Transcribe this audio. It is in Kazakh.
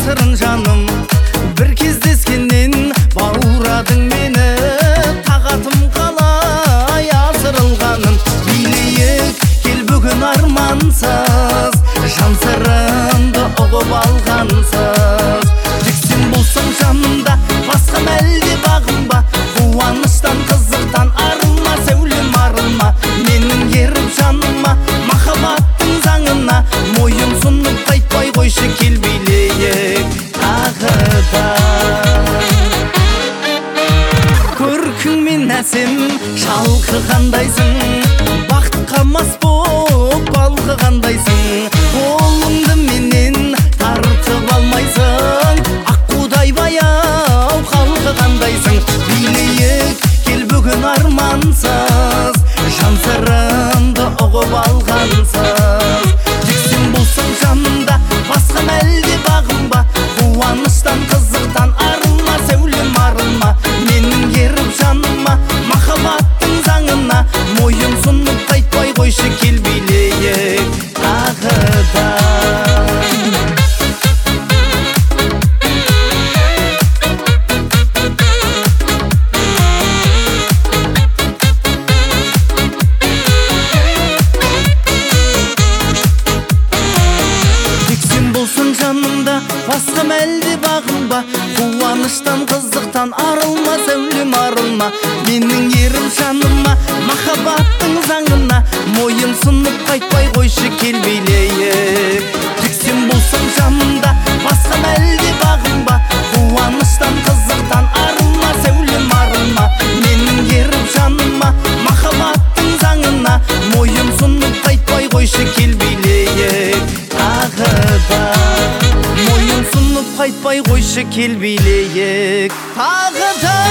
жасырын жаным, бір кездескеннен бауырадың мені, тағатым қалай асырылғанын билейік, кел бүгін армансыз, жан сырымды ұғып алғансыз. Тек сен болсаң жанымда, басқа әлде бағынба, қуаныштан қызықтан арылма, сәулем арылма, менің еріп жаныма, махаббаттың заңына мойын сұнып қайтпай қойшы, кел билейік тағы да. Көркіңмен әсем шалқығандайсың, бақытқа мас боп балқығандайсың, қолыңды менен тартып алмайсың, аққудай баяу қалқығандайсың. Билейік, кел бүгін армансыз, жан сырымды ұғып алғансыз. Тек сен болсаң жанымда, басқа әлде бағынба, қуаныштан қызықтан арылма, сәулем арылма, менің еріп жаныма, махаббаттың заңына мойын сұнып қайтпай қойшы, кел билейік тағы да. Жанымда басқа әлде бағынба, қуаныштан қызықтан арылма, сәулем арылма, менің ерім жаныма, махаббаттың заңына мойын сұнып қайтпай қойшы, кел билейік. Тек сен болсаң жанымда, басқа әлде бағынба, қуаныштан қызықтан арылма, сәулем арылма, менің ерім жаныма, махаббаттың заңына мойын сұнып қайтпай қойшы, кел билейік тағы да. Мойын сұнып қайтпай қойшы, кел билейік тағы да.